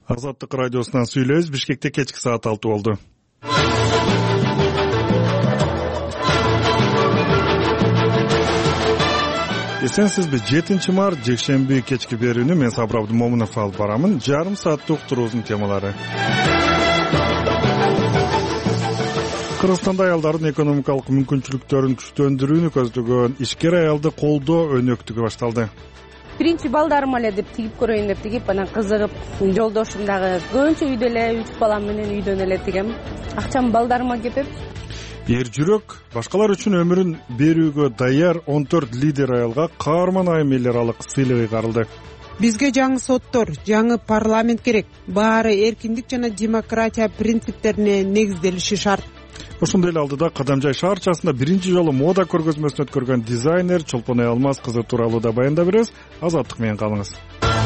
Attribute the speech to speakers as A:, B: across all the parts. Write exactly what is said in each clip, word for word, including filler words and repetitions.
A: Азаттык радиосунан сүйлөбүз. Бишкекте кечки саат алты болду. Эсенсизби? жетинчи март жекшемби кечки берүүнү мен Сабыр Абдымомунов алып барамын. Жарым сааттык туруубуздун темалары. Кыргызстанда аялдардын экономикалык мүмкүнчүлүктөрүн күчтөндүрүүнү көздөгөн ишкер аялды колдоо өнөктүгү башталды.
B: Биринчи балдарым эле деп тигип көрөйүн деп тигип, анан кызыгып, жолдошум дагы көбүнчө үйдө эле үч балам менен үйдөн эле тигем. Акчамды балдарыма кепеп.
A: Эр жүрөк башкалар үчүн өмүрүн берүүгө даяр он төрт лидер аялга каарман айым эл аралык сыйлык ыйгарылды.
C: Бизге жаңы соттор, жаңы парламент керек. Баары эркиндик жана демократия принциптерине негизделиши шарт.
A: Ошондой эле алдыда Кадамжай шаарчасында биринчи жолу мода көргөзмөсүн өткөргөн дизайнер Чолпон Алмаз кызы тууралуу да баяндап беребиз. Азаттык менен калыңыз.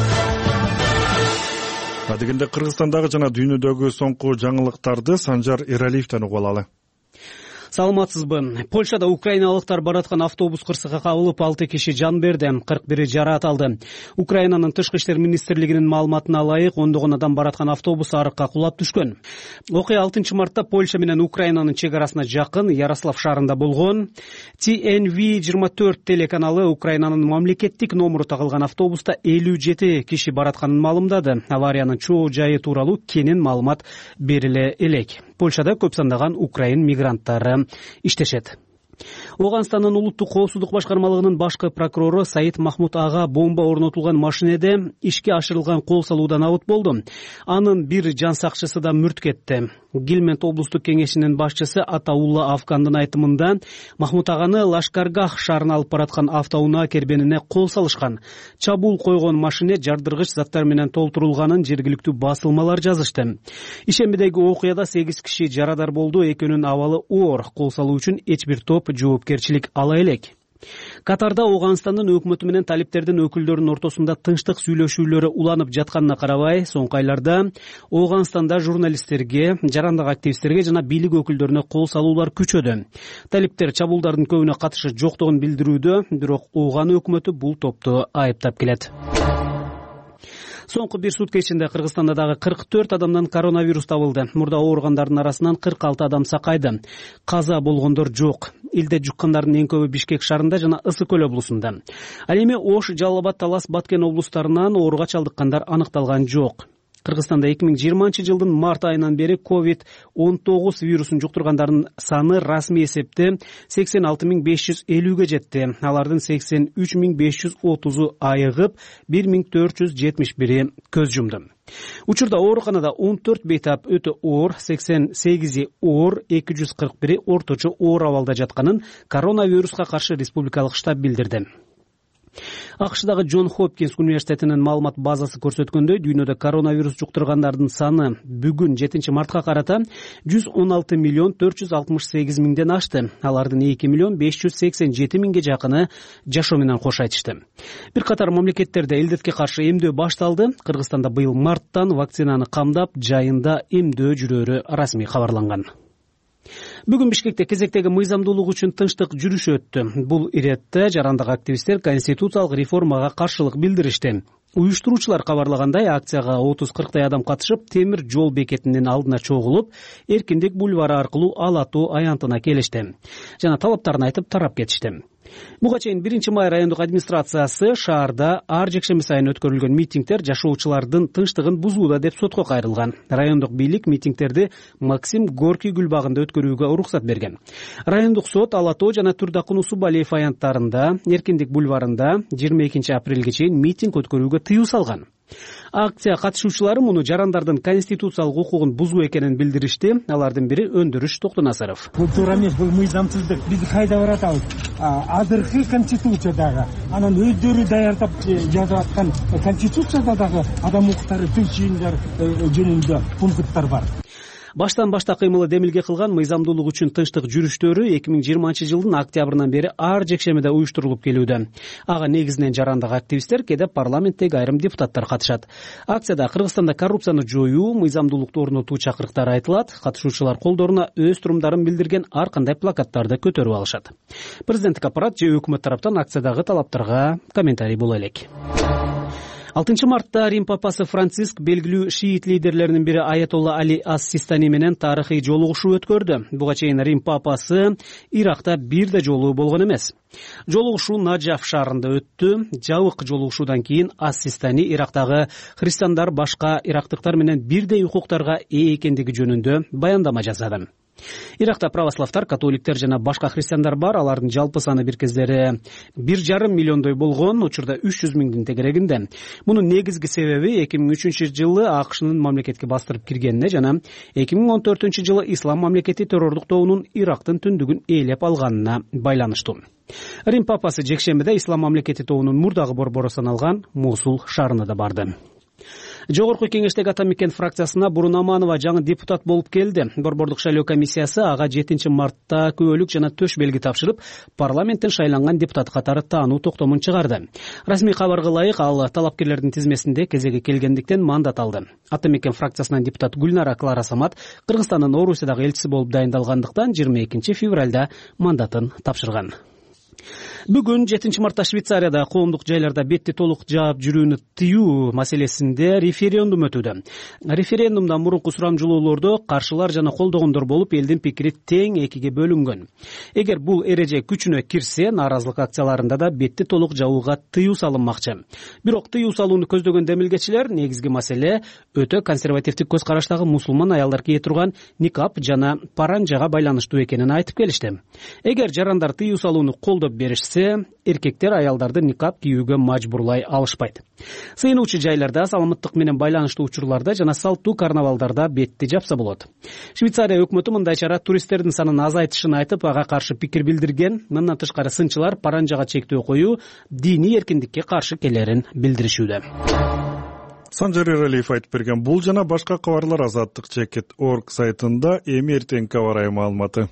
A: Адегенде Кыргызстандагы жана дүйнөдөгү соңку жаңылыктарды Санжар Эралиевден угуп алалы.
D: Саламатсызбы? Польшада украиналыктар бараткан автобус кырсыкка кабылып, алты киши жан берди, кырк бири жараат алды. Украинанын тышкы иштер министрлигинин маалыматына ылайык, ондогон адам бараткан автобус арыкка кулап түшкөн. Окуя алтынчы мартта Польша менен Украинанын чек арасына жакын Ярослав шаарында болгон. Ти Эн Ви жыйырма төрт телеканалы Украинанын мамлекеттик номеру тагылган автобуста элүү жети киши баратканын маалымдады. Авариянын чоо жайы тууралуу кенен маалымат бериле элек. Польшада көп сандаган украин мигранттары иштешет. Оганстандын улуттук коопсуздук башкармалыгынын башкы прокурору Саид Махмуд ага бомба орнотулган машинеде ишке ашырылган кол салуудан абыт болду. Анын бир жан сакчысы да мүрт кетти. Гилмент облустук кеңешинин башчысы Атаулла Афгандын айтымында, Махмуд аганы Лашкаргах шаарына алып бараткан автоунаа кербенине кол салышкан. Чабуул койгон машине жардыргыч заттар менен толтурулганын жергиликтүү басылмалар жазышты. Ишембидеги окуяда сегиз киши жарадар болду, экөөнүн абалы оор. Кол салуу үчүн эч бир топ жоопкерчилик ала элек. Катарда Оганстандын өкмөтү менен талиптердин өкүлдөрүнүн ортосунда тынчтык сүйлөшүүлөрү уланып жатканына карабай, соңку айларда Оганстанда журналисттерге, жарандык активисттерге жана бийлик өкүлдөрүнө кол салуулар күчөдү. Талиптер чабуулдардын көбүнө катышы жоктугун билдирүүдө, бирок Оган өкмөтү бул топту айыптап келет. Соңку бир сутка ичинде Кыргызстанда дагы кырк төрт адамдан коронавирус табылды. Мурда ооругандардын арасынан кырк алты адам сакайды. Каза болгондор жок. Илде жуккандардын эң көбү Бишкек шаарында жана Ысык көл облусунда. Ал эми Ош, Жалал Абад, Талас, Баткен облустарынан ооруга чалдыккандар аныкталган жок. Кыргызстанда эки миң жыйырманчы жылдын март айынан бери ковид он тогуз вирусун жуктургандардын саны расмий эсепте сексен алты миң беш жүз элүүгө жетти. Алардын сексен үч миң беш жүз отузу айыгып, бир миң төрт жүз жетимиш бири көз жумду. Учурда ооруканада он төрт бейтап өтө оор, сексен сегизи оор, эки жүз кырк бири орточо оор абалда жатканын коронавируска каршы республикалык штаб билдирди. АКШдагы Джон Хопкинс университетинин маалымат базасы көрсөткөндөй, дүйнөдө коронавирус жуктургандардын саны бүгүн жетинчи мартка карата жүз он алты миллион төрт жүз алтымыш сегиз миңден ашты. Алардын эки миллион беш жүз сексен жети миңге жакыны жашоо менен кош айтышты. Бир катар мамлекеттерде илдетке каршы эмдөө башталды. Кыргызстанда быйыл марттан вакцинаны камдап, жайында эмдөө жүрөөрү расмий кабарланган. Бүгүн Бишкекте кезектеги мыйзамдуулук үчүн тынчтык жүрүшү өттү. Бул иретте жарандык активисттер конституциялык реформага каршылык билдиришти. Уюштуруучулар кабарлагандай, акцияга отуз кырктай адам катышып, темир жол бекетинин алдына чогулуп, Эркиндик бульвары аркылуу Ала тоо аянтына келишти. Жана талаптарын айтып тарап кетишти. Буга чейин биринчи май райондук администрациясы шаарда ар жекшемби сайын өткөрүлгөн митингдер жашоочулардын тынчтыгын бузууда деп сотко кайрылган. Райондук бийлик митингдерди Максим Горький гүлбагында өткөрүүгө уруксат берген. Райондук сот Ала тоо жана Турдакун Усубалиев аянттарында, Эркиндик бульварында жыйырма экинчи апрелге чейин митинг өткөрүүгө тыюу салган. Акция катышуучулары муну жарандардын конституциялык укугун бузуу экенин билдиришти. Алардын бири Өндүрүш Токтонасаров.
E: Бул туура эмес, бул мыйзамсыздык. Биз кайда баратабыз? Азыркы конституциядагы, анан өздөрү даярдап жазып аткан конституцияда дагы адам укуктары, тил жыйындар жөнүндө пункттар бар.
D: Баштан башта кыймылы демилге кылган мыйзамдуулук үчүн тынчтык жүрүштөрү эки миң жыйырманчы жылдын октябрынан бери ар жекшемеде уюштурулуп келүүдө. Ага негизинен жарандык активисттер, кээде парламенттеги айрым депутаттар катышат. Акцияда Кыргызстанда коррупцияны жоюу, мыйзамдуулукту орнотуу чакырыктары айтылат. Катышуучулар колдоруна өз турумдарын билдирген ар кандай плакаттарды көтөрүп алышат. Президенттик аппарат же өкмөт тараптан акциядагы талаптарга комментарий боло элек. алтынчы мартта Рим папасы Франциск белгилүү шиит лидерлеринин бири Аятолла Али ас-Систани менен тарыхый жолугушуу өткөрдү. Буга чейин Рим папасы Иракта бир да жолу болгон эмес. Жолугушуу Наджаф шаарында өттү. Жабык жолугушуудан кийин ас-Систани Ирактагы христиандар башка ирактыктар менен бирдей укуктарга ээ экендиги жөнүндө баяндама жасады. Иракта православтар, католиктер жана башка христиандар бар. Алардын жалпы саны бир кездери бир жарым миллиондой болгон, учурда үч жүз миңдин тегерегинде. Мунун негизги себеби эки миң үчүнчү жылы АКШнын мамлекетке бастырып киргенине жана эки миң он төртүнчү жылы ислам мамлекети террордук тобунун Ирактын түндүгүн ээлеп алганына байланыштуу. Рим папасы жекшембиде ислам мамлекети тобунун мурдагы борбору саналган Мусул шаарына да барды. Жогорку кеңештеги Атамекен фракциясына Бурун Аманова жаңы депутат болуп келди. Борбордук шайлоо комиссиясы ага жетинчи мартта күбөлүк жана төш белги тапшырып, парламенттен шайланган депутат катары таануу токтомун чыгарды. Расмий кабарга ылайык, ал талапкерлердин тизмесинде кезеги келгендиктен мандат алды. Атамекен фракциясынан депутат Гүлнара Клара Самат Кыргызстандын Орусиядагы элчиси болуп дайындалгандыктан жыйырма экинчи февралда мандатын тапшырган. Бүгүн жетинчи мартта Швейцарияда коомдук жайларда бетти толук жаап жүрүүнү тыюу маселесинде референдум өтүүдө. Референдумда мурунку сурамжылоолордо каршылар жана колдогондор болуп, элдин пикири тең экиге бөлүнгөн. Эгер бул эреже күчүнө кирсе, нааразылык акцияларында да бетти толук жабууга тыюу салынмакчы. Бирок тыюу салууну көздөгөн демилгечилер негизги маселе өтө консервативдик көз караштагы мусулман аялдар кие турган никап жана паранжага байланыштуу экенин айтып келишти. Эгер жарандар тыюу салууну колдоп беришсе, эркектер аялдарды никап кийүүгө мажбурлай алышпайт. Сыйынуучу жайларда, саламаттык менен байланыштуу учурларда жана салттуу карнавалдарда бетти жапса болот. Швейцария өкмөтү мындай чара туристтердин санын азайтышын айтып, ага каршы пикир билдирген. Мындан тышкары сынчылар паранжага чектөө коюу диний эркиндикке каршы келерин билдиришүүдө.
A: Санжар Эралиев айтып берген бул жана башка кабарлар азаттык чекит точка орг сайтында эми эртең кабар маалыматы.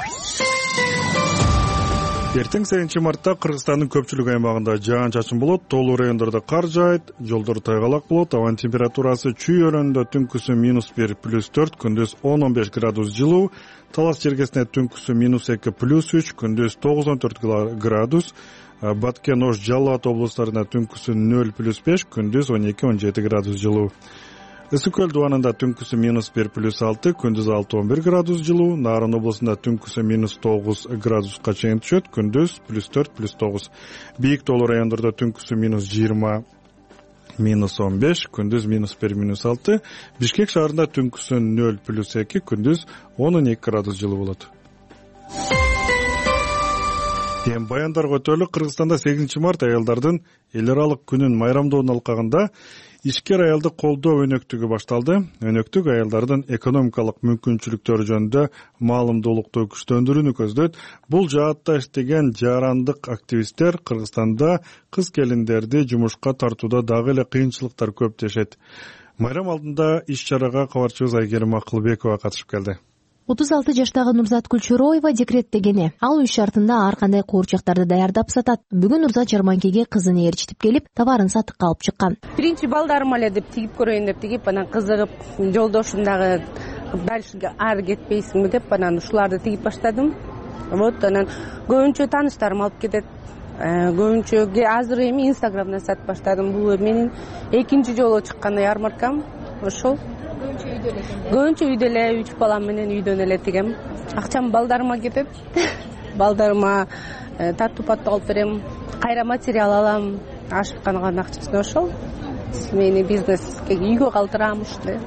A: Эртең сегизинчи мартта Кыргызстандын көпчүлүк аймагында жаан-чачын болот, тоолуу райондордо кар жаайт, жолдор тайгалак болот, абанын температурасы чүй өрөөнүндө түнкүсү минус бир плюс төрт, күндүз он он беш градус жылуу, Талас Черкесинде түнкүсү минус эки плюс үч, күндүз тогуз он төрт градус, Баткен, Ош, Жалал Ат облустарында түнкүсү нөл плюс беш, күндүз он эки он жети градус жылуу. Ысык көл дубанында түнкүсү минус бир плюс алты, күндүз алты он бир градус жылуу, Нарын облусунда түнкүсү минус тогуз градуска чейин түшөт, күндүз плюс төрт плюс тогуз. Бийик тоолуу райондордо түнкүсү минус жыйырма минус он беш, күндүз минус бир минус алты, Бишкек шаарында түнкүсү нөл плюс эки, күндүз он он эки градус жылуу болот. Эми баяндарга өтөлүк. Кыргызстанда сегизинчи март аялдардын эл аралык күнүн майрамдоонун алкагында ишкер аялды колдоо өнөктүгү башталды. Өнөктүк аялдардын экономикалык мүмкүнчүлүктөрү жөнүндө маалымдуулукту күчтөндүрүүнү көздөйт. Бул жаатта иштеген жарандык активисттер Кыргызстанда кыз келиндерди жумушка тартууда дагы эле кыйынчылыктар көп дешет. Майрам алдында иш-чарага кабарчыбыз Айгерим Акылбекова катышып келди.
F: отуз алты жаштагы Нурзат Күлчөрөева декреттегени. Ал үй шартында ар кандай куурчактарды даярдап сатат. Бүгүн Нурзат жарманкеге кызын ээрчитип келип, товарын сатыкка алып чыккан.
B: Биринчи балдарым эле деп тигип көрөйүн деп тигип, анан кызыгып, жолдошум дагы дальше ары кетпейсиңби деп, анан ушуларды тигип баштадым. Вот, анан көбүнчө тааныштарым алып кетет. Көбүнчө азыр эми Инстаграмдан сатып баштадым. Бул менин экинчи жолу чыккан ярмаркам. Ошол. Көбүнчө үйдө эле, үч балам менен үйдөн эле тигем. Акчам балдарыма кетет. Балдарыма таттуу паттуу алып берем, кайра материал алам, ашыккан акчасын ошол. Мени бизнеске үйгө калтырам ушундай.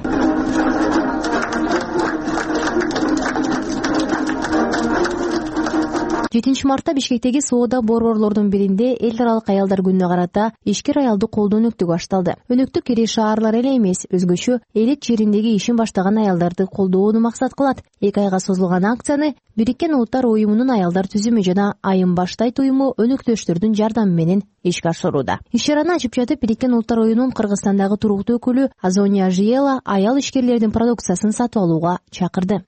F: жетинчи мартта Бишкектеги соода борборлордун биринде эл аралык аялдар күнүнө карата ишкер аялды колдоо өнөктүгү башталды. Өнөктүк ири шаарлар эле эмес, өзгөчө элит жериндеги ишин баштаган аялдарды колдоону максат кылат. Эки айга созулган акцияны Бириккен Улуттар уюмунун аялдар түзүмү жана Айым Баштайт уюму өнөктөштөрдүн жардамы менен ишке ашырууда. Иш-чараны ачып жатып, Бириккен Улуттар уюмунун Кыргызстандагы туруктуу өкүлү Азония Жиела аял ишкерлердин продукциясын сатып алууга чакырды.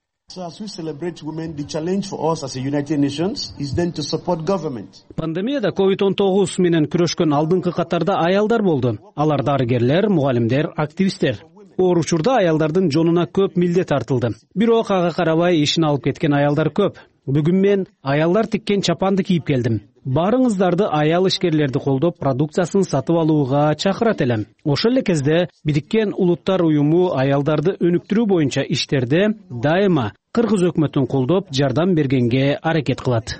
D: Пандемияда ковид он тогуз менен күрөшкөн алдыңкы катарда аялдар болду. Алар дарыгерлер, мугалимдер, активисттер. Оор учурда аялдардын жонуна көп милдет артылды. Бирок ага карабай ишин алып кеткен аялдар көп. Бүгүн мен аялдар тиккен чапанды кийип келдим. баарыңыздарды аял ишкерлерди колдоп продукциясын сатып алууга чакырат элем. Ошол эле кезде Бириккен Улуттар уюму аялдарды өнүктүрүү боюнча иштерде дайыма Кыргыз өкмөтүн колдоп жардам бергенге аракет кылат.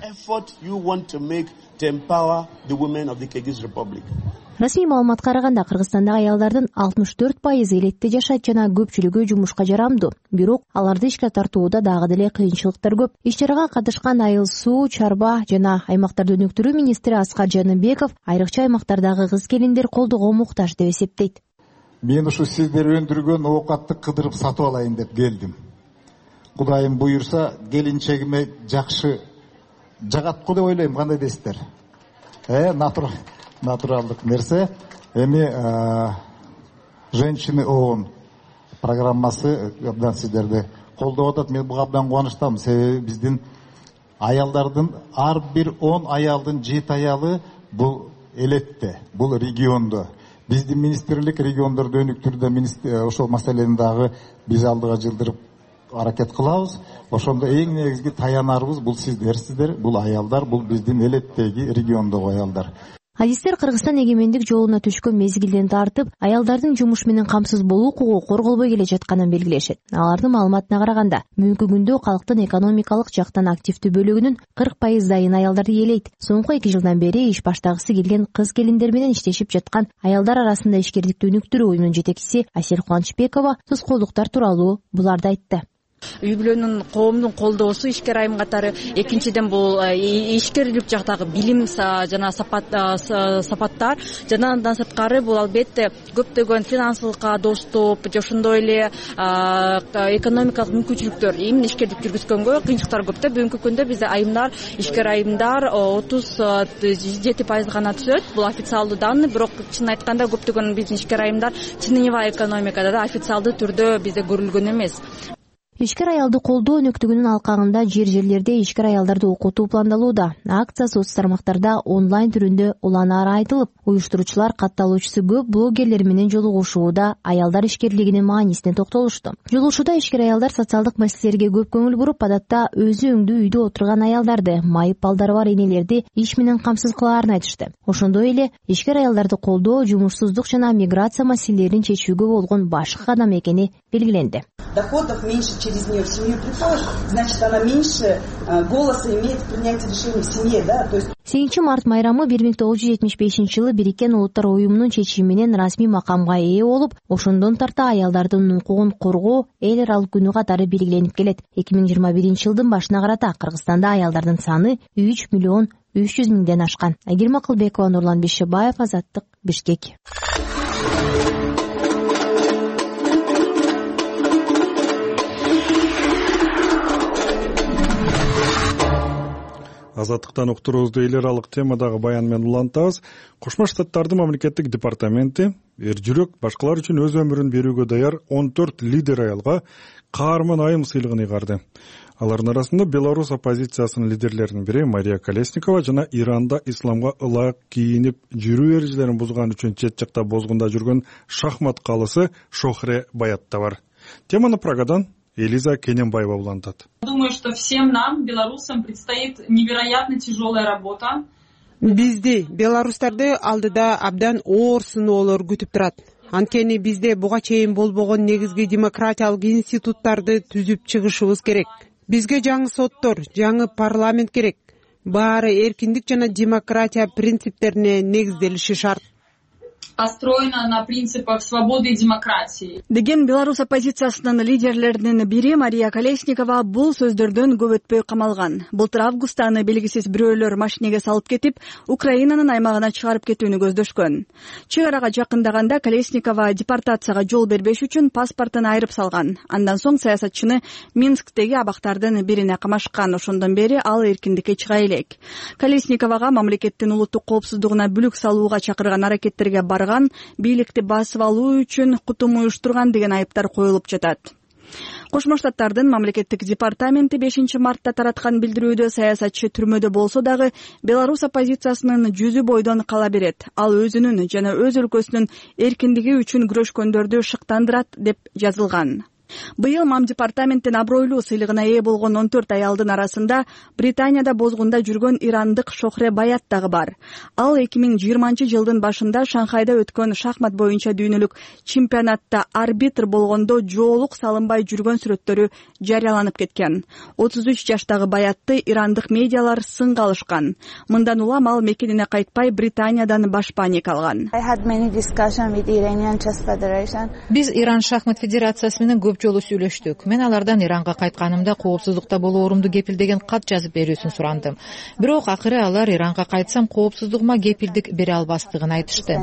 F: Расмий маалыматка караганда Кыргызстандагы аялдардын алтымыш төрт пайызы элетте жашайт жана көпчүлүгү жумушка жарамдуу. Бирок аларды ишке тартууда дагы деле кыйынчылыктар көп. Иш-чарага катышкан Айыл суу, чарба жана аймактарды өнүктүрүү министри Аскар Жаныбеков айрыкча аймактардагы кыз-келиндер колдоого муктаж деп эсептейт.
G: Мен ушу сиздер өндүргөн оокатты кыдырып сатып алайын деп келдим. Кудайым буйурса, келинчегиме жакшы жагат го деп ойлойм, кандай дейсиздер? Э, натура натуралдык нерсе. Эми женщины ООН программасы абдан сиздерди колдоп атат. Мен буга абдан кубанычтамын. Себеби биздин аялдардын ар бир он аялдын жети аялы бул элетте, бул региондо. Биздин министрлик региондорду өнүктүрүүдө ошол маселени дагы биз алдыга жылдырып аракет кылабыз. Ошондо эң негизги таянарыбыз бул сиздерсиздер, бул аялдар, бул биздин элеттеги региондогу аялдар.
F: Адистер Кыргызстан эгемендик жолуна түшкөн мезгилден тартып, аялдардын жумуш менен камсыз болуу укугу корголбой келе жатканын белгилешет. Алардын маалыматына караганда, бүгүнкү күндө калктын экономикалык жактан активдүү бөлүгүнүн кырк пайыздайын аялдар ээлейт. Соңку эки жылдан бери иш баштагысы келген кыз-келиндер менен иштешип жаткан аялдар арасында ишкерликти өнүктүрүү уюмунун жетекчиси Асель Кубанычбекова тоскоолдуктар тууралуу буларды айтты.
H: Үй бүлөнүн коомдун колдоосу ишкер айым катары, экинчиден бул ишкерлик жактагы билим жана сапаттар жана андан сырткары бул албетте көптөгөн финансылыкка доступ, ошондой эле экономикалык мүмкүнчүлүктөр. Эмне ишкерлик жүргүзгөнгө кыйынчылыктар көп да. Бүгүнкү күндө бизде айымдар, ишкер айымдар отуз жети пайыз гана түзөт. Бул официалдуу данный, бирок чынын айтканда көптөгөн биздин ишкер айымдар теневая экономикада да официалдуу түрдө бизде көрүлгөн эмес.
F: Ишкер аялды колдоо өнөктүгүнүн алкагында жер жерлерде ишкер аялдарды окутуу пландалууда. Акция соц тармактарда онлайн түрүндө уланары айтылып, уюштуруучулар катталуучусу көп блогерлер менен жолугушууда аялдар ишкерлигинин маанисине токтолушту. Жолугушууда ишкер аялдар социалдык маселелерге көп көңүл буруп, адатта өзү өңдүү үйдө отурган аялдарды, майып балдары бар энелерди иш менен камсыз кылаарын айтышты. Ошондой эле ишкер аялдарды колдоо жумушсуздук жана миграция маселелерин чечүүгө болгон башкы кадам экени белгиленди.
I: Доходов меньше через нее в семью приходит, значит, она меньше голоса имеет в принятии решений в семье, да, то есть.
F: сегизинчи март майрамы бир миң тогуз жүз жетимиш бешинчи жылы Бириккен Улуттар уюмунун чечими менен расмий макамга ээ болуп, ошондон тарта аялдардын укугун коргоо эл аралык күнү катары белгиленип келет. эки миң жыйырма биринчи жылдын башына карата Кыргызстанда аялдардын саны үч миллион үч жүз миңден ашкан. Айгерим Акылбекова, Нурлан Бишебаев, Азаттык, Бишкек.
A: Азаттыктан уктуруубузду эл аралык темадагы баян менен улантабыз. Кошмо Штаттардын мамлекеттик департаменти эр жүрөк башкалар үчүн өз өмүрүн берүүгө даяр он төрт лидер аялга каарман айым сыйлыгын ыйгарды. Алардын арасында Беларусь оппозициясынын лидерлеринин бири Мария Колесникова жана Иранда исламга ылайык кийинип жүрүү эрежелерин бузган үчүн чет жакта бозгунда жүргөн шахмат калысы Шохре Баятта бар. Теманы Прагадан Элиза Кененбаева улантат.
J: Думаю, что всем нам, белорусам, предстоит невероятно тяжелая работа.
C: Бизди, белорустарды алдыда абдан оор сыноолор күтүп турат. Анткени бизде буга чейин болбогон негизги демократиялык институттарды түзүп чыгышыбыз керек. Бизге жаңы соттор, жаңы парламент керек. Баары эркиндик жана демократия принциптерине негизделиши шарт.
J: Построена на принципах свободы и демократии.
H: Деген Беларусь оппозициясынын лидерлеринин бири Мария Колесникова бул сөздөрдөн көп өтпөй камалган. Былтыр августта аны белгисиз бирөөлөр машинеге салып кетип, Украинанын аймагына чыгарып кетүүнү көздөшкөн. Чек арага жакындаганда Колесникова депортацияга жол бербеш үчүн паспортун айрып салган. Андан соң саясатчыны Минсктеги абактардын бирине камашкан. Ошондон бери ал эркиндикке чыга элек. Колесниковага мамлекеттин улуттук коопсуздугуна бүлүк салууга чакырган аракеттерге барган, бийликти басып алуу үчүн кутум уюштурган деген айыптар коюлуп жатат. Кошмо Штаттардын мамлекеттик департаменти бешинчи мартта тараткан билдирүүдө саясатчы түрмөдө болсо дагы Беларусь оппозициясынын жүзү бойдон кала берет. Ал өзүнүн жана өз өлкөсүнүн эркиндиги үчүн күрөшкөндөрдү шыктандырат деп жазылган. Быйыл мам департаменттин абройлуу сыйлыгына ээ болгон он төрт аялдын арасында Британияда бозгунда жүргөн ирандык Шохре Баят дагы бар. Ал эки миң жыйырманчы жылдын башында Шанхайда өткөн шахмат боюнча дүйнөлүк чемпионатта арбитр болгондо жоолук салынбай жүргөн сүрөттөрү жарыяланып кеткен. отуз үч жаштагы Баятты ирандык медиалар сынга алышкан. Мындан улам ал мекенине кайтпай Британиядан баш паник алган.
K: Биз Иран шахмат федерациясы менен көп жолу сүйлөштүк. Мен алардан Иранга кайтканымда коопсуздукта болоорумду кепилдеген кат жазып берүүсүн сурандым. Бирок акыры алар Иранга кайтсам коопсуздугума кепилдик бере албастыгын айтышты.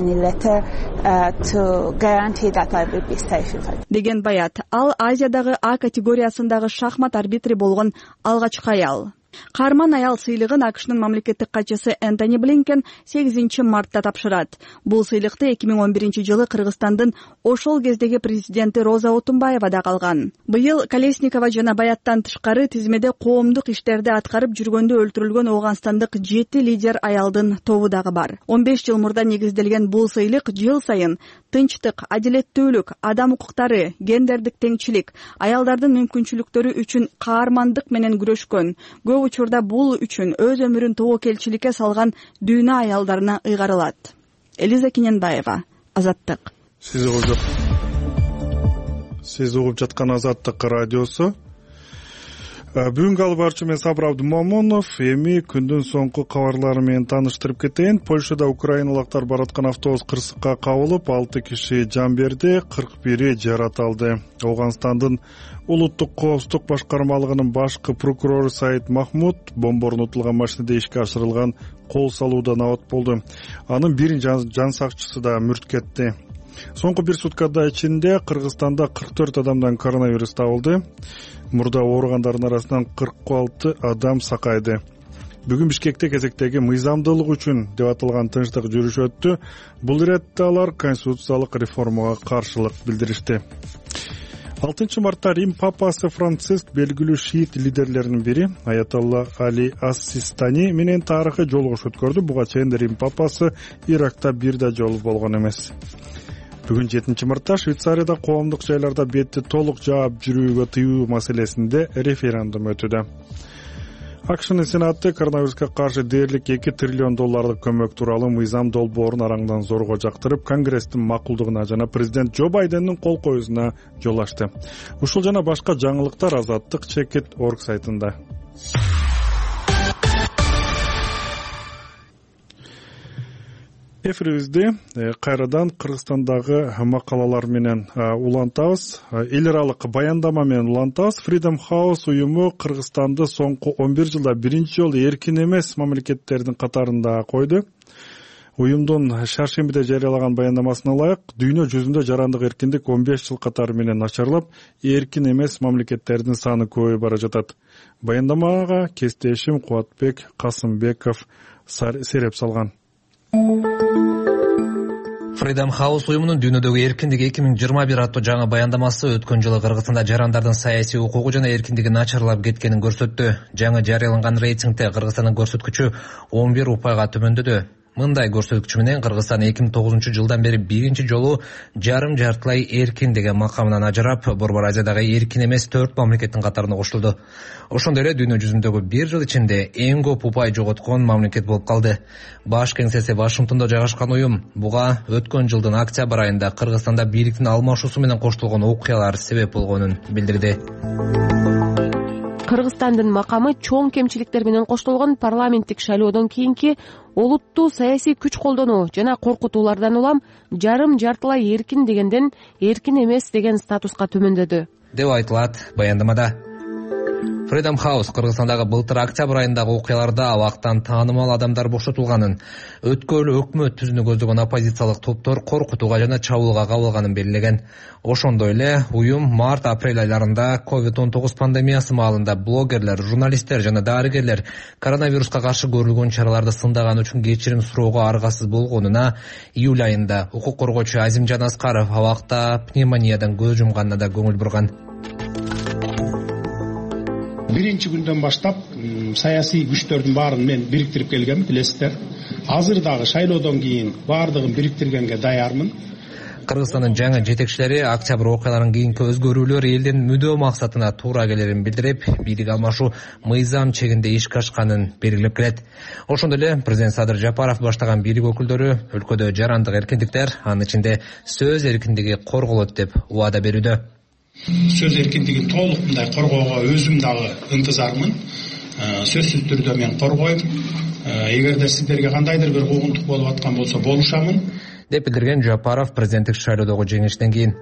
H: Деген Баят, ал Азиядагы А категориясындагы шахмат арбитри болгон алгачкы аял. Каарман аял сыйлыгын АКШнын мамлекеттик катчысы Энтони Блинкен сегизинчи мартта тапшырат. Бул сыйлыкты эки миң он биринчи жылы Кыргызстандын ошол кездеги президенти Роза Отунбаева да алган. Быйыл Колесникова жана Баяттан тышкары тизмеде коомдук иштерди аткарып жүргөндө өлтүрүлгөн Ооганстандык жети лидер аялдын тобу дагы бар. он беш жыл мурда негизделген бул сыйлык жыл сайын тынчтык, адилеттүүлүк, адам укуктары, гендердик теңчилик, аялдардын мүмкүнчүлүктөрү үчүн каармандык менен күрөшкөн, көп учурда бул үчүн өз өмүрүн тобокелчиликке салган дүйнө аялдарына ыйгарылат. Элиза Кененбаева, Азаттык.
A: Сиз угуп Сиз угуп жаткан Азаттык радиосу. Бүгүнкү алып барчу мен Сабыр Абдымомунов. Эми күндүн соңку кабарлары менен тааныштырып кетейин. Польшада украиналыктар бараткан автобус кырсыкка кабылып, алты киши жан берди, кырк бири жаратылды. Ооганстандын улуттук коопсуздук башкармалыгынын башкы прокурору Саид Махмуд бомба орнотулган машинада ишке ашырылган кол салуудан абат болду. Анын бир жан сакчысы да мүрт кетти. Соңку бир суткада ичинде Кыргызстанда кырк төрт адамдан коронавирус табылды. Мурда ооругандардын арасынан кырк алты адам сакайды. Бүгүн Бишкекте кезектеги мыйзамдуулук үчүн деп аталган тынчтык жүрүш өттү. Бул иретте алар конституциялык реформага каршылык билдиришти. алтынчы мартта Рим папасы Франциск белгилүү шиит лидерлеринин бири Аятолла Али Ас-Систани менен тарыхый жолугуш өткөрдү. Буга чейин Рим папасы Иракта бир да жолу болгон эмес. Бүгүн жетинчи мартта Швейцарияда коомдук жайларда бетти толук жаап жүрүүгө тыюу маселесинде референдум өтүүдө. АКШнын Сенаты коронавируска каршы дээрлик эки триллион доллардык көмөк тууралуу мыйзам долбоорун араңдан зорго жактырып, Конгресстин макулдугуна жана президент Джо Байдендин кол коюусуна жол ачты. Ушул жана башка жаңылыктар Азаттык чекит орг сайтында. Эфирибизди кайрадан Кыргызстандагы макалалар менен улантабыз. Эл аралык баяндама менен улантабыз. Freedom House уюму Кыргызстанды соңку он бир жылда биринчи жолу эркин эмес мамлекеттердин катарында койду. Уюмдун шаршембиде жарыялаган баяндамасына ылайык, дүйнө жүзүндө жарандык эркиндик он беш жыл катары менен начарлап, эркин эмес мамлекеттердин саны көбөйүп бара жатат. Баяндамага кестешим Кубатбек Касымбеков сереп салган.
L: Freedom House уюмунун дүйнөдөгү эркиндик эки миң жыйырма бир аттуу жаңы баяндамасы өткөн жылы Кыргызстанда жарандардын саясий укугу жана эркиндиги начарлап кеткенин көрсөттү. Жаңы жарыяланган рейтингде Кыргызстандын көрсөткүчү он бир упайга төмөндөдү. Мындай көрсөткүч менен Кыргызстан эки миң тогузунчу жылдан бери биринчи жолу жарым жартылай эркин деген макамынан ажырап, Борбор Азиядагы эркин эмес төрт мамлекеттин катарына кошулду. Ошондой эле дүйнө жүзүндөгү бир жыл ичинде эң көп упай жоготкон мамлекет болуп калды. Баш кеңсеси Вашингтондо жайгашкан уюм буга өткөн жылдын октябрь айында Кыргызстанда бийликтин алмашуусу менен коштолгон окуялар себеп болгонун билдирди.
M: Кыргызстандын макамы чоң кемчиликтер менен коштолгон парламенттик шайлоодон кийинки олуттуу саясий күч колдонуу жана коркутуулардан улам жарым жартылай эркин дегенден эркин эмес деген статуска төмөндөдү
L: деп айтылат баяндамада. Freedom House Кыргызстандагы былтыр октябрь айындагы окуяларда абактан таанымал адамдар бошотулганын, өткөрүлүү өкмөт түзүүнү көздөгөн оппозициялык топтор коркутууга жана чабуулга кабылганын белгилеген. Ошондой эле уюм март-апрель айларында ковид он тогуз пандемиясы маалында блогерлер, журналисттер жана дарыгерлер коронавируска каршы көрүлгөн чараларды сындаган үчүн кечирим суроого аргасыз болгонуна, июль айында укук коргоочу Азимжан Аскаров абакта пневмониядан көз жумганына да көңүл бурган.
N: Биринчи күндөн баштап саясий күчтөрдүн баарын мен бириктирип келгем, билесиздер. Азыр дагы шайлоодон кийин баардыгын бириктиргенге даярмын.
L: Кыргызстандын жаңы жетекчилери октябрь окуяларынан кийинки өзгөрүүлөр элдин мүдөө максатына туура келерин билдирип, бийлик алмашуу мыйзам чегинде ишке ашканын белгилеп келет. Ошондой эле президент Садыр Жапаров баштаган бийлик өкүлдөрү өлкөдө жарандык эркиндиктер, анын ичинде сөз эркиндиги корголот деп убада берүүдө.
N: Сөз эркиндигин толук мындай коргоого өзүм дагы ынтызармын. Сөзсүз түрдө мен коргойм. Эгерде сиздерге кандайдыр бир куугунтук болуп аткан болсо болушамын
L: деп билдирген Жапаров президенттик шайлоодогу жеңиштен кийин.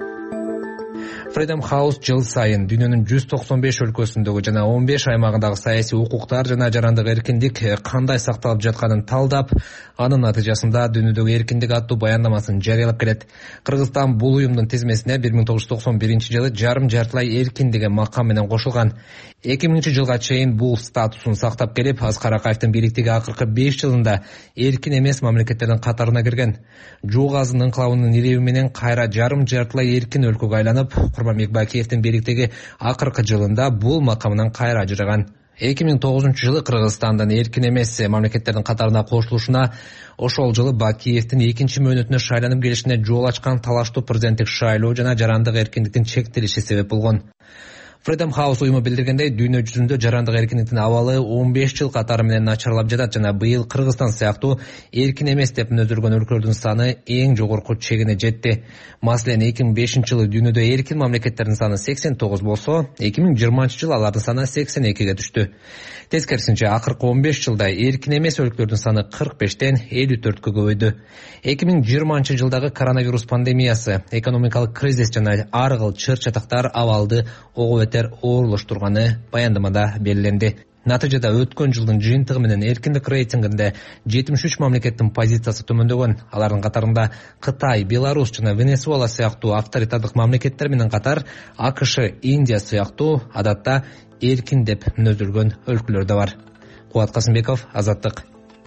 L: Freedom House жыл сайын дүйнөнүн жүз токсон беш өлкөсүндөгү жана он беш аймагындагы саясий укуктар жана жарандык эркиндик кандай сакталып жатканын талдап, анын натыйжасында дүйнөдөгү эркиндик аттуу баяндамасын жарыялап келет. Кыргызстан бул уюмдун тизмесине бир миң тогуз жүз токсон биринчи жылы жарым жартылай эркин деген макам менен кошулган. эки миңинчи жылга чейин бул статусун сактап келип, Аскар Акаевдин бийликтеги акыркы беш жылында эркин эмес мамлекеттердин катарына кирген. Жуук азын инкылабынын иреби менен кайра жарым жартылай эркин өлкөгө айланып, Курманбек Бакиевдин бийликтеги акыркы жылында бул макамынан кайра ажыраган. эки миң тогузунчу жылы Кыргызстандын эркин эмес мамлекеттердин катарына кошулушуна, ошол жылы Бакиевдин экинчи мөөнөтүнө шайланып келишине жол ачкан талаштуу президенттик шайлоо жана жарандык эркиндиктин чектелиши себеп болгон. Freedom House уюму билдиргендей, дүйнө жүзүндө жарандык эркиндиктин абалы он беш жыл катары менен начарлап жатат жана быйыл Кыргызстан сыяктуу эркин эмес деп мүнөздөлгөн өлкөлөрдүн саны эң жогорку чегине жетти. Маселен, эки миң бешинчи жылы дүйнөдө эркин мамлекеттердин саны сексен тогуз болсо, эки миң жыйырманчы жылы алардын саны сексен экиге түштү. Тескерисинче, акыркы он беш жылда эркин эмес өлкөлөрдүн саны кырк бештен элүү төрткө көбөйдү. эки миң жыйырманчы жылдагы коронавирус пандемиясы, экономикалык кризис жана ар кыл чыр-чатактар абалды ого бетер оорлоштурганы баяндамада белгиленди. Натыйжада өткөн жылдын жыйынтыгы менен эркиндик рейтингинде жетимиш үч мамлекеттин позициясы төмөндөгөн. Алардын катарында Кытай, Беларусь жана Венесуэла сыяктуу авторитардык мамлекеттер менен катар АКШ, Индия сыяктуу адатта эркин деп мүнөздөлгөн өлкөлөр да бар. Кубат Касымбеков, Азаттык.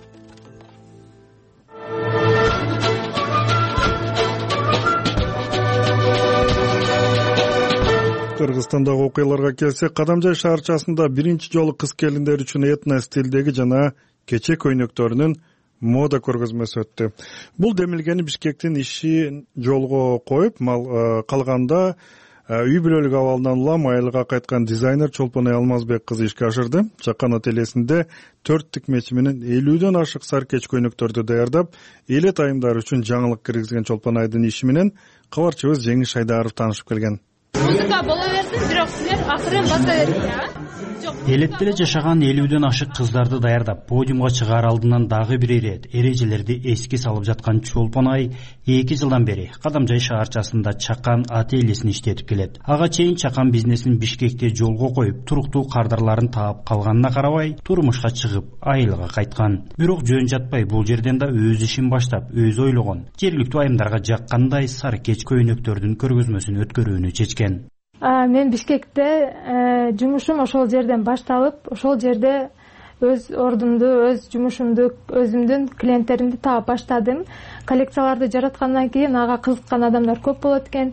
A: Кыргызстандагы окуяларга келсек, Кадамжай шаарчасында биринчи жолу кыз келиндер үчүн этно стилдеги жана кече көйнөктөрүнүн мода көргөзмөсү өттү. Бул демилгени Бишкектин иши жолго коюп, калганда үй бүлөлүк абалынан улам айылга кайткан дизайнер Чолпон Алмазбек кызы ишке ашырды. Чакан отелесинде төрт тикмечи менен элүүдөн ашык сар кеч көйнөктөрдү даярдап, элет айымдар үчүн жаңылык киргизген Чолпон Айдын иши менен кабарчыбыз Жеңиш Айдаров таанышып келген.
O: Музыка боло берсин, бирок силер акырын баса бериңиз.
P: Элеттеле жашаган элүүдөн ашык кыздарды даярдап, подиумга чыгаар алдынан дагы бир ирет эрежелерди эске салып жаткан Чолпон Ай эки жылдан бери Кадамжай шаарчасында Чакан ателесин иштетип келет. Ага чейин Чакан бизнесин Бишкекте жолго коюп, туруктуу кардарларын таап калганына карабай, турмушка чыгып, айылга кайткан. Бирок жөн жатпай, бул жерден да өз ишин баштап, өз ойлогон, жергиликтүү айымдарга жаккандай сары кеч көйнөктөрдүн көргөзмөсүн өткөрүүнү чечкен.
O: Мен Бишкекте жумушум ошол жерден башталып, ошол жерде өз ордумду, өз жумушумду, өзүмдүн клиенттеримди таап баштадым. Коллекцияларды жараткандан кийин ага кызыккан адамдар көп болот экен.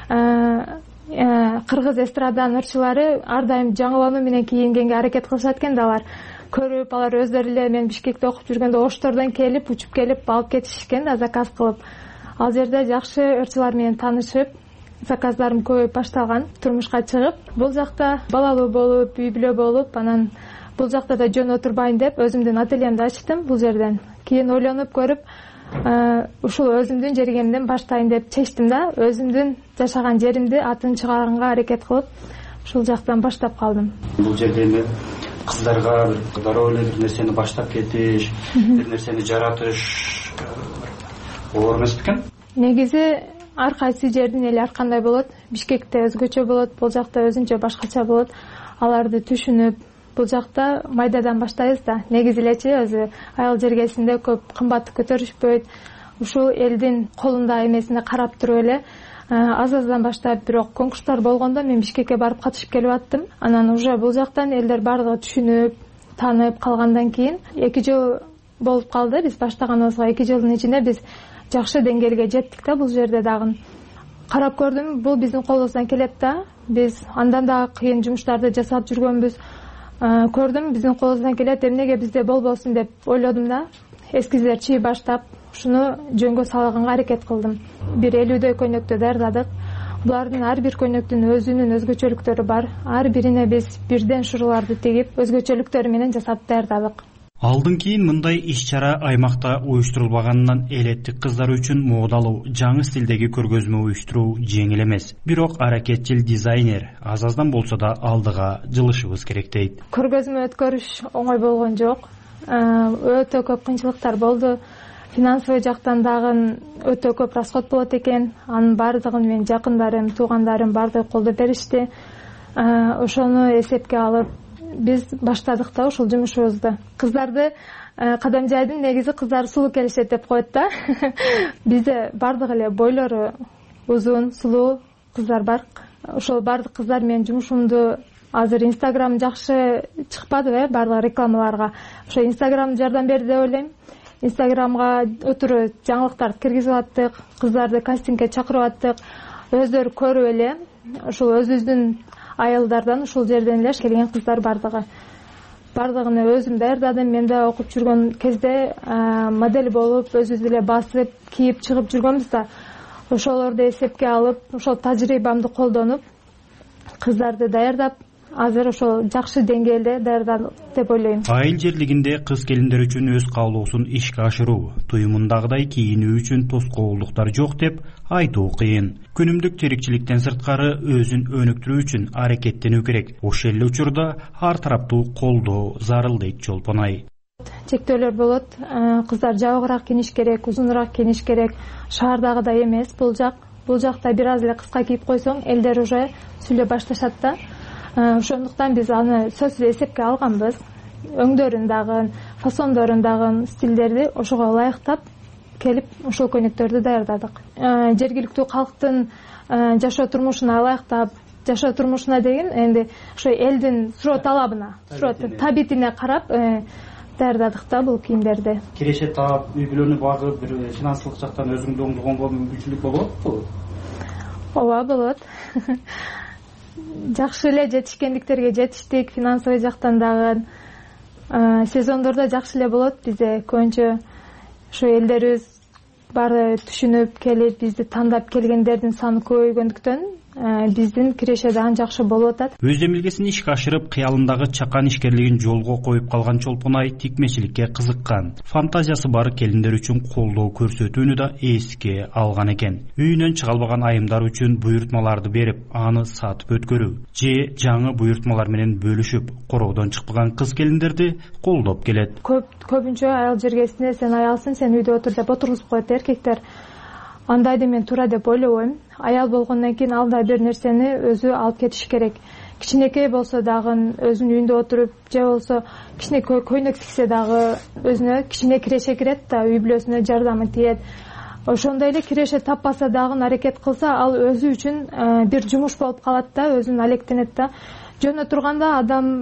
O: Кыргыз эстраданын ырчылары ар дайым жаңылануу менен кийингенге аракет кылышат экен да, алар көрүп, алар өздөрү эле мен Бишкекте окуп жүргөндө Оштордон келип, учуп келип алып кетишкен да, заказ кылып. Ал жерде жакшы ырчылар менен таанышып, заказдарым көбөйүп башталган. Турмушка чыгып, бул жакта балалуу болуп, үй бүлө болуп, анан бул жакта да жөн отурбайын деп өзүмдүн ательемди ачтым бул жерден. Кийин ойлонуп көрүп, ушул өзүмдүн жергемден баштайын деп чечтим да, өзүмдүн жашаган жеримди атын чыгарганга аракет кылып, ушул жактан баштап калдым.
P: Бул жерде эми кыздарга бир дароо эле бир нерсени баштап кетиш, бир нерсени жаратыш оор эмес бекен?
O: Негизи ар кайсы жердин эли ар кандай болот. Бишкекте өзгөчө болот, бул жакта өзүнчө башкача болот. Аларды түшүнүп, бул жакта майдадан баштайбыз да. Негизи элечи өзү айыл жергесинде көп кымбатты көтөрүшпөйт. Ушул элдин колунда эмесине карап туруп эле аз-аздан баштап, бирок конкурстар болгондо мен Бишкекке барып катышып келип аттым. Анан уже бул жактан элдер бардыгы түшүнүп, таанып калгандан кийин эки жыл болуп калды. Биз баштаганыбызга эки жылдын ичинде биз жакшы деңгээлге жеттик да. Бул жерде дагы карап көрдүм, бул биздин колубуздан келет да. Биз андан да кыйын жумуштарды жасап жүргөнбүз. Көрдүм, биздин колубуздан келет, эмнеге бизде болбосун деп ойлодум да. Эскизлер чийип баштап, ушуну жөнгө салганга аракет кылдым. Бир элүүдөй көйнөктү даярдадык. Булардын ар бир көйнөктүн өзүнүн өзгөчөлүктөрү бар. Ар бирине биз бирден шуруларды тигип, өзгөчөлүктөрү менен жасап даярдадык.
P: Алдын кийин мындай иш-чара аймакта уюштурулбаганынан элеттик кыздар үчүн модалуу, жаңы стилдеги көргөзмө уюштуруу жеңил эмес. Бирок аракетчил дизайнер аз аздан болсо да алдыга жылышыбыз керек дейт.
O: Көргөзмө өткөрүш оңой болгон жок. Өтө көп кыйынчылыктар болду. Финансовый жактан дагы өтө көп расход болот экен. Анын бардыгын менин жакындарым, туугандарым бардыгы колдоп беришти. Ошону эсепке алып биз баштадык да ушул жумушубузду. Кыздарды Кадамжайдын негизи кыздары сулуу келишет деп коет да. Бизде бардыгы эле бойлору узун, сулуу кыздар бар. Ошол бардык кыздар менин жумушумду азыр Instagram жакшы чыкпадыбы, бардык рекламаларга. Ошо Instagram жардам берди деп ойлойм. Instagramга өтүрө жаңылыктарды киргизип аттык, кыздарды кастингге чакырып аттык. Өздөрү көрүп эле ушул өзүбүздүн айылдардан ушул жерден эле келген кыздар бардыгы. Бардыгын өзүм даярдадым. Мен да окуп жүргөн кезде модель болуп, өзүбүз эле басып, кийип чыгып жүргөнбүз да. Ошолорду эсепке алып, ошол тажрыйбамды колдонуп, кыздарды даярдап, азыр ошол жакшы деңгээлде даярдадык деп ойлойм.
P: Айыл жерлигинде кыз келиндер үчүн өз каалоосун ишке ашыруу, туюмундагыдай кийинүү үчүн тоскоолдуктар жок деп айтуу кыйын. Күнүмдүк тирикчиликтен сырткары өзүн өнүктүрүү үчүн аракеттенүү керек. Ошол эле учурда ар тараптуу колдоо зарыл дейт Чолпонай.
O: Чектөөлөр болот. Кыздар жабыгыраак кийиниш керек, узунураак кийиниш керек. Шаардагыдай эмес бул жак. Бул жакта бир аз эле кыска кийип койсоң, элдер уже сүйлөп башташат да. Ошондуктан биз аны сөзсүз эсепке алганбыз. Өңдөрүн дагы, фасондорун дагы, стилдерди ошого ылайыктап келип ошол көйнөктөрдү даярдадык. Жергиликтүү калктын жашоо турмушуна ылайыктап, жашоо турмушуна деген энди ошо элдин суроо талабына, суроо табитине карап даярдадык да бул кийимдерди.
P: Киреше таап, үй бүлөнү багып, бир финансылык жактан өзүңдү оңдогонго мүмкүнчүлүк болотпу?
O: Ооба, болот. Жакшы эле жетишкендиктерге жетиштик, финансовый жактан дагы сезондордо жакшы эле болот. Бизде көбүнчө ушу элдерибиз баары түшүнүп келип, бизди тандап келгендердин саны көбөйгөндүктөн биздин киреше дагы жакшы болуп атат.
P: Өз демилгесин ишке ашырып, кыялындагы чакан ишкерлигин жолго коюп калган Чолпонай тикмечиликке кызыккан. Фантазиясы бар келиндер үчүн колдоо көрсөтүүнү да эске алган экен. Үйүнөн чыга албаган айымдар үчүн буйртмаларды берип, аны сатып өткөрүү же жаңы буйртмалар менен бөлүшүп, короодон чыкпаган кыз келиндерди колдоп келет.
O: Көп көбүнчө айыл жергесинде сен аялсың, сен үйдө отур деп отургузуп коет эркектер. Андайды мен туура деп ойлобойм. Аял болгондон кийин ал да бир нерсени өзү алып кетиш керек. Кичинекей болсо дагы өзүнүн үйүндө отуруп, же болсо кичинекей көйнөк тиксе дагы өзүнө кичине киреше кирет да, үй бүлөсүнө жардамы тиет. Ошондой эле киреше таппаса дагы аракет кылса, ал өзү үчүн бир жумуш болуп калат да, өзүн алектенет да. Жөн отурганда адам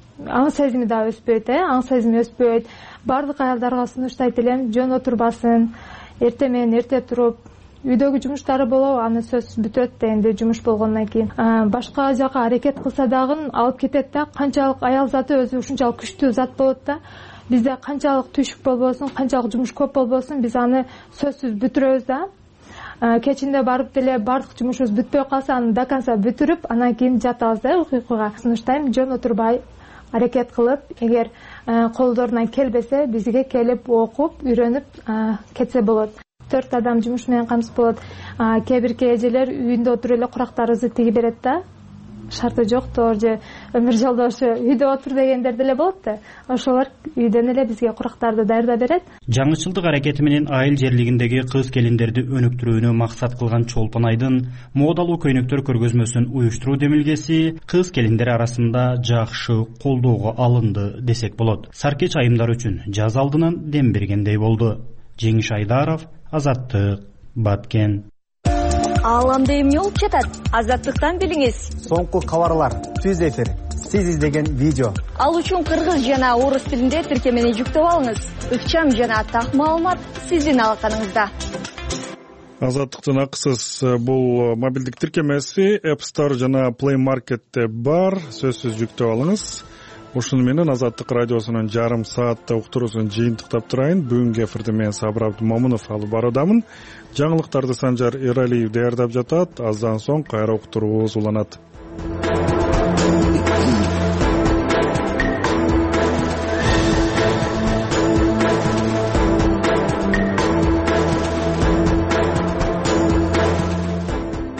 O: аң сезими да өспөйт, э, аң сезими өспөйт. Бардык аялдарга сунуштайт элем, жөн отурбасын. Эрте менен эрте туруп, үйдөгү жумуштары болобу, аны сөзсүз бүтөт да энди жумуш болгондон кийин. Башка жака аракет кылса дагы алып кетет да. Канчалык аял заты өзү ушунчалык күчтүү зат болот да. Бизде канчалык түйшүк болбосун, канчалык жумуш көп болбосун, биз аны сөзсүз бүтүрөбүз да. Кечинде барып деле бардык жумушубуз бүтпөй калса, аны до конца бүтүрүп, анан кийин жатабыз да уйкуга. Сунуштайм, жөн отурбай аракет кылып, эгер колдорунан келбесе, бизге келип окуп, үйрөнүп кетсе болот. Төрт адам жумуш менен камсыз болот. Кээ бир эжелер үйүндө отуруп эле курактарыбызды тигип берет да. Шарты жоктор же өмүр жолдошу үйдө отур дегендер деле болот да. Ошолор үйдөн эле бизге курактарды даярдап берет.
P: Жаңычылдык аракети менен айыл жерлигиндеги кыз келиндерди өнүктүрүүнү максат кылган Чолпонайдын модалуу көйнөктөр көргөзмөсүн уюштуруу демилгеси кыз келиндер арасында жакшы колдоого алынды десек болот. Саркеч айымдар үчүн жаз алдынан дем бергендей болду. Жеңиш Айдаров, Азаттык, Баткен.
Q: Ааламда эмне болуп жатат? Азаттыктан билиңиз.
R: Соңку кабарлар, түз эфир, сиз издеген видео.
Q: Ал үчүн кыргыз жана орус тилинде тиркемени жүктөп алыңыз. Ыкчам жана так маалымат сиздин алаканыңызда.
A: Азаттыктын акысыз бул мобилдик тиркемеси App Store жана Play Market'те бар. Сөзсүз жүктөп алыңыз. ушуну менен Азаттык радиосунун жарым саатта уктуруусун жыйынтыктап турайын. Бүгүнкү эфирди мен Сабыр Абдымомунов алып баруудамын. Жаңылыктарды Санжар Эралиев даярдап жатат. Аздан соң кайра уктуруубуз уланат.